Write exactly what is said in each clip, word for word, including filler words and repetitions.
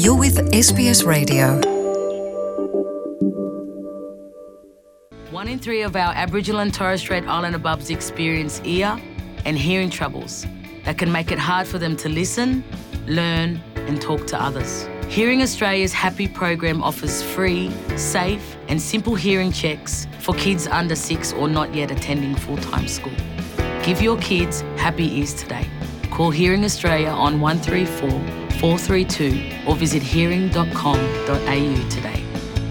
You're with S B S Radio. One in three of our Aboriginal and Torres Strait Islander bubs experience ear and hearing troubles that can make it hard for them to listen, learn and talk to others. Hearing Australia's Happy program offers free, safe and simple hearing checks for kids under six or not yet attending full-time school. Give your kids Happy Ears today. Call Hearing Australia on one three four, four three two or visit hearing dot com dot a u today.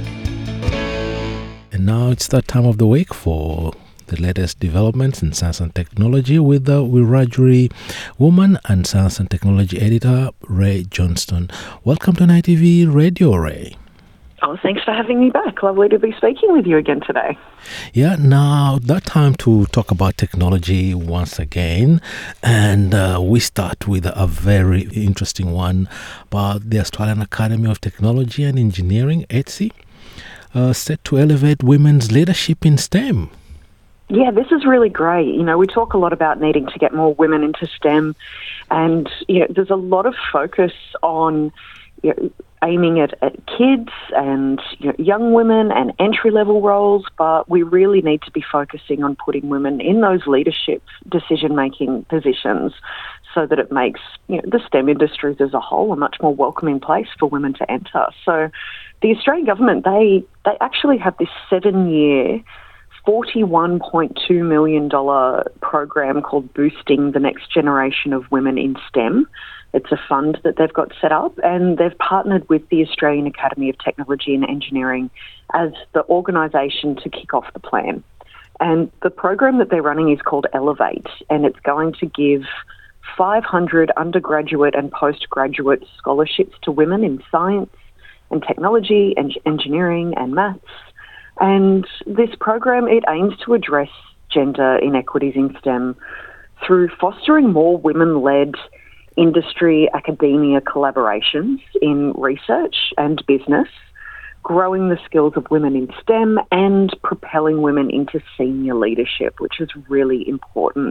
And now it's that time of the week for the latest developments in science and technology with the Wiradjuri woman and science and technology editor, Ray Johnston. Welcome to N I T V Radio, Ray. Oh, thanks for having me back. Lovely to be speaking with you again today. Yeah, now that time to talk about technology once again. And uh, we start with a very interesting one about the Australian Academy of Technology and Engineering, A T S E, uh, set to elevate women's leadership in STEM. Yeah, this is really great. You know, we talk a lot about needing to get more women into STEM, and you know, there's a lot of focus on you know, aiming at, at kids and you know, young women and entry-level roles, but we really need to be focusing on putting women in those leadership decision-making positions so that it makes you know, the STEM industries as a whole a much more welcoming place for women to enter. So the Australian government, they, they actually have this seven-year forty-one point two million dollars program called Boosting the Next Generation of Women in STEM. It's a fund that they've got set up, and they've partnered with the Australian Academy of Technology and Engineering as the organisation to kick off the plan. And the program that they're running is called Elevate, and it's going to give five hundred undergraduate and postgraduate scholarships to women in science and technology and engineering and maths. And this program, it aims to address gender inequities in STEM through fostering more women-led industry academia collaborations in research and business, growing the skills of women in STEM and propelling women into senior leadership, which is really important.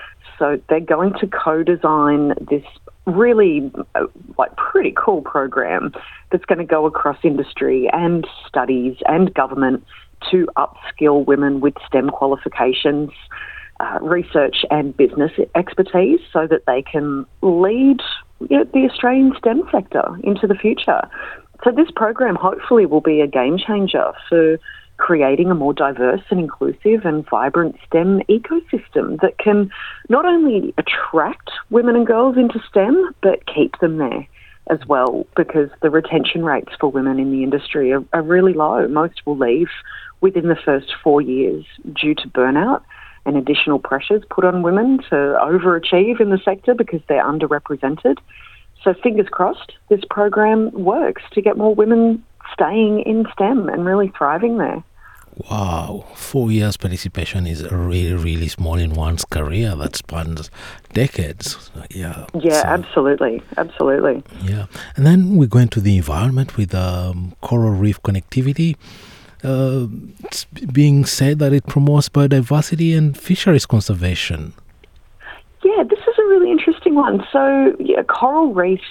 So they're going to co-design this really uh, like pretty cool program that's going to go across industry and studies and government to upskill women with STEM qualifications, uh, research and business expertise so that they can lead you know, the Australian STEM sector into the future. So this program hopefully will be a game changer for creating a more diverse and inclusive and vibrant STEM ecosystem that can not only attract women and girls into STEM, but keep them there as well, because the retention rates for women in the industry are, are really low. Most will leave within the first four years due to burnout and additional pressures put on women to overachieve in the sector because they're underrepresented. So fingers crossed, this program works to get more women staying in STEM and really thriving there. Wow, four years participation is really, really small in one's career that spans decades. Yeah. Yeah, so, absolutely, absolutely. Yeah, and then we go into the environment with um, coral reef connectivity. Uh, it's being said that it promotes biodiversity and fisheries conservation. Yeah, this is a really interesting one. So, yeah, coral reefs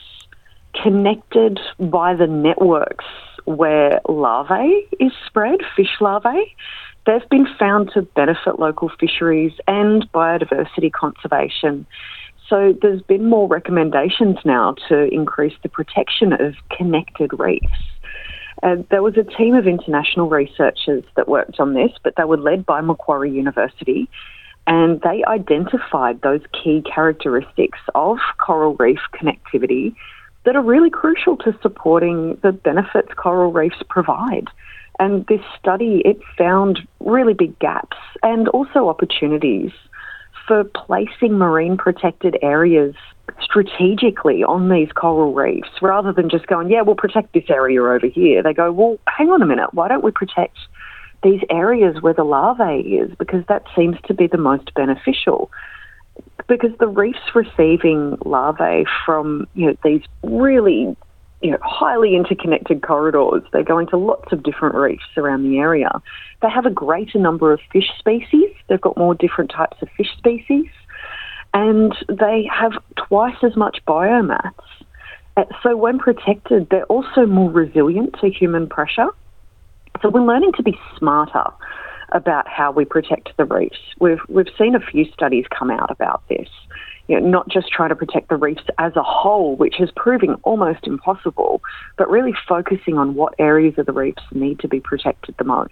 connected by the networks where larvae is spread, fish larvae, they've been found to benefit local fisheries and biodiversity conservation. So there's been more recommendations now to increase the protection of connected reefs. Uh, there was a team of international researchers that worked on this, but they were led by Macquarie University, and they identified those key characteristics of coral reef connectivity that are really crucial to supporting the benefits coral reefs provide. And this study, it found really big gaps and also opportunities for placing marine protected areas strategically on these coral reefs rather than just going, yeah, we'll protect this area over here. They go, well, hang on a minute, why don't we protect these areas where the larvae is, because that seems to be the most beneficial. Because the reef's receiving larvae from, you know, these really, you know, highly interconnected corridors. They go into lots of different reefs around the area. They have a greater number of fish species. They've got more different types of fish species. And they have twice as much biomass. Uh, So when protected, they're also more resilient to human pressure. So we're learning to be smarter about how we protect the reefs. We've we've seen a few studies come out about this. You know, not just trying to protect the reefs as a whole, which is proving almost impossible, but really focusing on what areas of the reefs need to be protected the most.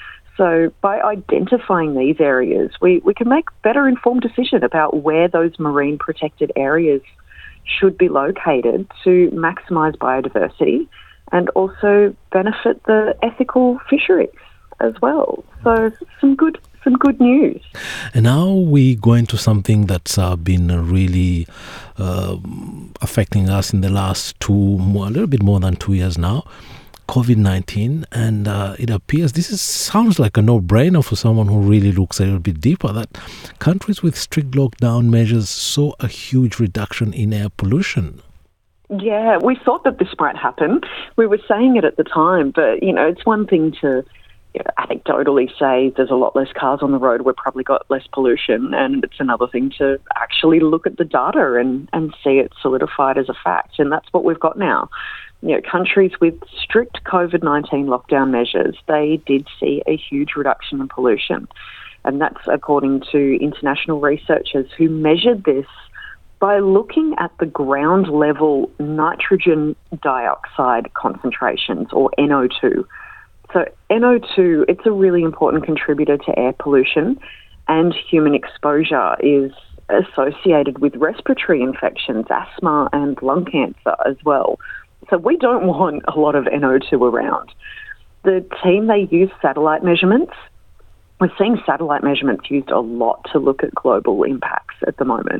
So by identifying these areas, we, we can make better informed decision about where those marine protected areas should be located to maximise biodiversity and also benefit the ethical fisheries as well. So some good some good news. And now we go into something that's uh, been uh, really uh, affecting us in the last two, more, a little bit more than two years now, COVID nineteen. And uh, it appears, this is, sounds like a no-brainer for someone who really looks a little bit deeper, that countries with strict lockdown measures saw a huge reduction in air pollution. Yeah, we thought that this might happen. We were saying it at the time, but, you know, it's one thing to you know, anecdotally say there's a lot less cars on the road, we've probably got less pollution, and it's another thing to actually look at the data and, and see it solidified as a fact, and that's what we've got now. You know, countries with strict COVID nineteen lockdown measures, they did see a huge reduction in pollution, and that's according to international researchers who measured this by looking at the ground level nitrogen dioxide concentrations, or N O two. So N O two, it's a really important contributor to air pollution, and human exposure is associated with respiratory infections, asthma and lung cancer as well. So we don't want a lot of N O two around. The team, they use satellite measurements. We're seeing satellite measurements used a lot to look at global impacts at the moment.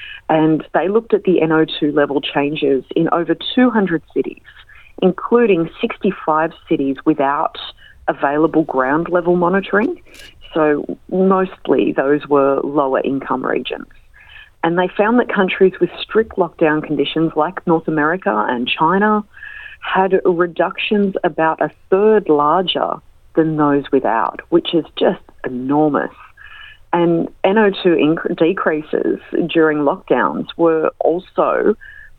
And they looked at the N O two level changes in over two hundred cities, including sixty-five cities without available ground level monitoring. So mostly those were lower income regions. And they found that countries with strict lockdown conditions like North America and China had reductions about a third larger than those without, which is just enormous. And N O two inc- decreases during lockdowns were also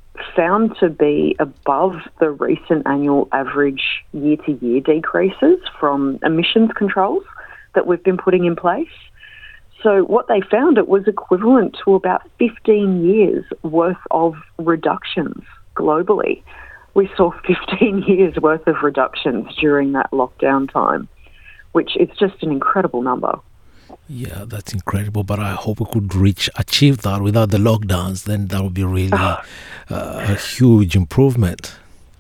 found to be above the recent annual average year-to-year decreases from emissions controls that we've been putting in place. So what they found, it was equivalent to about fifteen years worth of reductions globally. We saw fifteen years worth of reductions during that lockdown time, which is just an incredible number. Yeah, that's incredible, but I hope we could reach, achieve that without the lockdowns. Then that would be really uh, a huge improvement.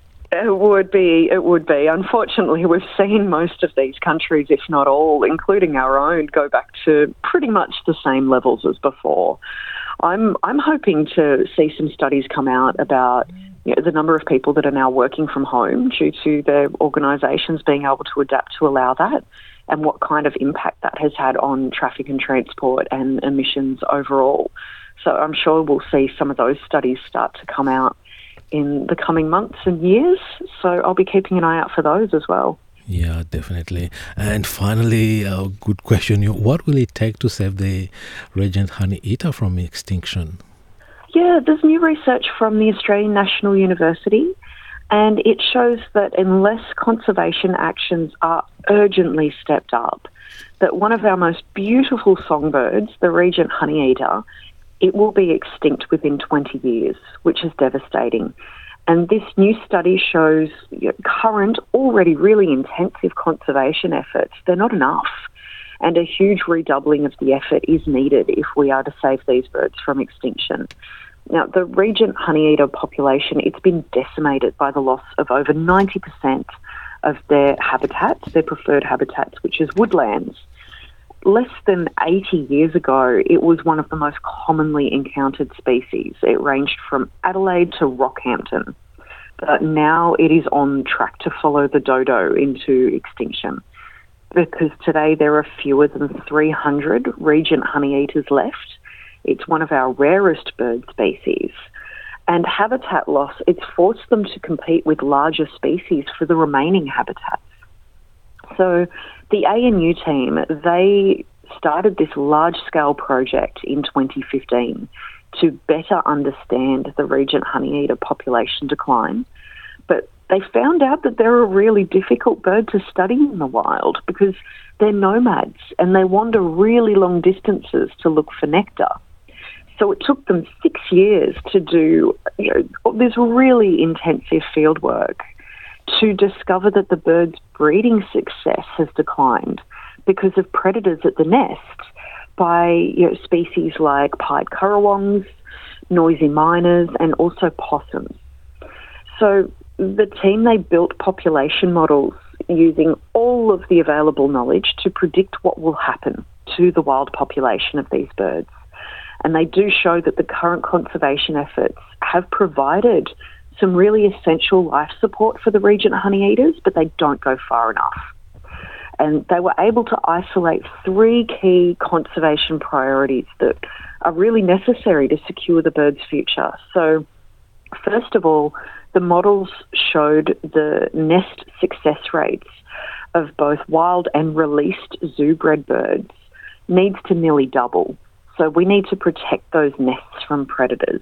It would be, it would be. Unfortunately, we've seen most of these countries, if not all, including our own, go back to pretty much the same levels as before. I'm I'm hoping to see some studies come out about you know, the number of people that are now working from home due to their organisations being able to adapt to allow that, and what kind of impact that has had on traffic and transport and emissions overall. So I'm sure we'll see some of those studies start to come out in the coming months and years. So I'll be keeping an eye out for those as well. Yeah, definitely. And finally, a good question. What will it take to save the Regent Honeyeater from extinction? Yeah, there's new research from the Australian National University, and it shows that unless conservation actions are urgently stepped up, that one of our most beautiful songbirds, the Regent Honeyeater, it will be extinct within twenty years, which is devastating. And this new study shows you know, current, already really intensive conservation efforts, they're not enough. And a huge redoubling of the effort is needed if we are to save these birds from extinction. Now, the Regent Honeyeater population, it's been decimated by the loss of over ninety percent of their habitats, their preferred habitats, which is woodlands. Less than eighty years ago, it was one of the most commonly encountered species. It ranged from Adelaide to Rockhampton. But now it is on track to follow the dodo into extinction, because today there are fewer than three hundred Regent Honeyeaters left. It's one of our rarest bird species. And habitat loss, it's forced them to compete with larger species for the remaining habitats. So the A N U team, they started this large-scale project in twenty fifteen to better understand the Regent honeyeater population decline. But they found out that they're a really difficult bird to study in the wild because they're nomads and they wander really long distances to look for nectar. So it took them six years to do you know, this really intensive field work to discover that the bird's breeding success has declined because of predators at the nest by you know, species like pied currawongs, noisy miners, and also possums. So the team, they built population models using all of the available knowledge to predict what will happen to the wild population of these birds. And they do show that the current conservation efforts have provided some really essential life support for the Regent honeyeaters, but they don't go far enough. And they were able to isolate three key conservation priorities that are really necessary to secure the bird's future. So, first of all, the models showed the nest success rates of both wild and released zoo-bred birds needs to nearly double. So we need to protect those nests from predators.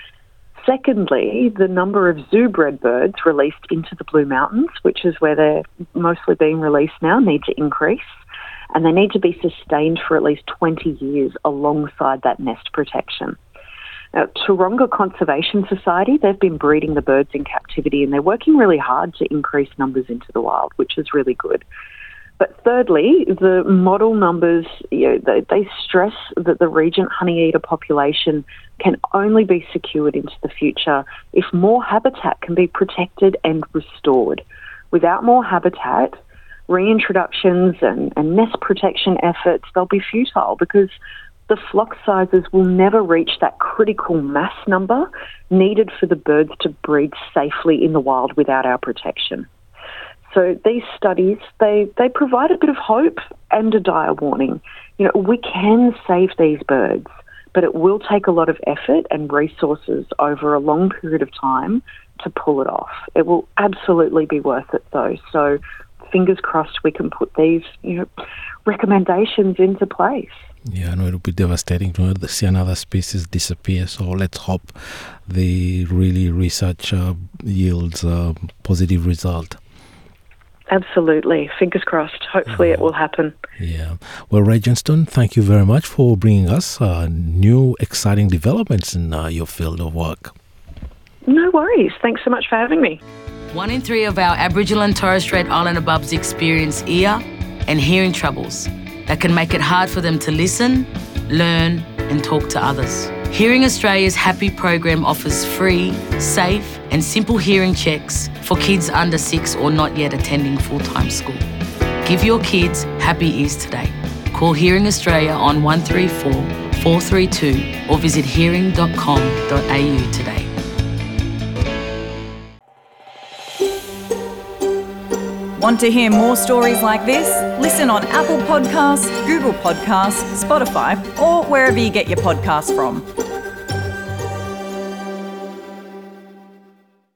Secondly, the number of zoo-bred birds released into the Blue Mountains, which is where they're mostly being released now, need to increase. And they need to be sustained for at least twenty years alongside that nest protection. Now, Taronga Conservation Society, they've been breeding the birds in captivity and they're working really hard to increase numbers into the wild, which is really good. But thirdly, the model numbers, you know, they, they stress that the Regent honeyeater population can only be secured into the future if more habitat can be protected and restored. Without more habitat, reintroductions and, and nest protection efforts, they'll be futile because the flock sizes will never reach that critical mass number needed for the birds to breed safely in the wild without our protection. So these studies, they, they provide a bit of hope and a dire warning. You know, we can save these birds, but it will take a lot of effort and resources over a long period of time to pull it off. It will absolutely be worth it, though. So fingers crossed we can put these, you know, recommendations into place. Yeah, I know it would be devastating to see another species disappear. So let's hope the really research uh, yields a positive result. Absolutely. Fingers crossed. Hopefully oh, it will happen. Yeah. Well, Ray Johnston, thank you very much for bringing us uh, new exciting developments in uh, your field of work. No worries. Thanks so much for having me. One in three of our Aboriginal and Torres Strait Islander bubs experience ear and hearing troubles that can make it hard for them to listen, learn and talk to others. Hearing Australia's Happy program offers free, safe and simple hearing checks for kids under six or not yet attending full-time school. Give your kids Happy Ears today. Call Hearing Australia on one three four, four three two or visit hearing dot com dot a u today. Want to hear more stories like this? Listen on Apple Podcasts, Google Podcasts, Spotify, or wherever you get your podcasts from.